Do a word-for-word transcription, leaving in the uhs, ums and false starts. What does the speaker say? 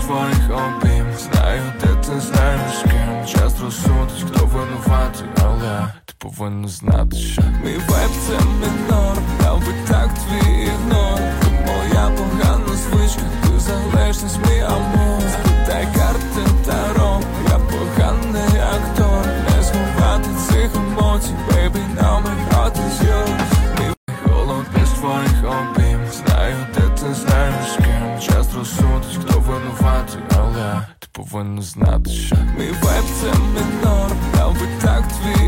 твоїх обіймів. Знаю, де ти, знаєш з ким. Час розсудить, хто винуватий, але ти повинна знати, що мій вайб це мінор, аби так твій ігнор. Ти моя погана звичка, ти залежність, мій амор. Спитай карти таро, я поганий актор. Не сховати цих емоцій, baby, now my heart is yours. Мій холод без твоїх обіймів. Знаю, де ти, знаєш з ким. Час розсудить, хто винуватий, але ти повинна знати, що мій вайб це мінор, аби так твій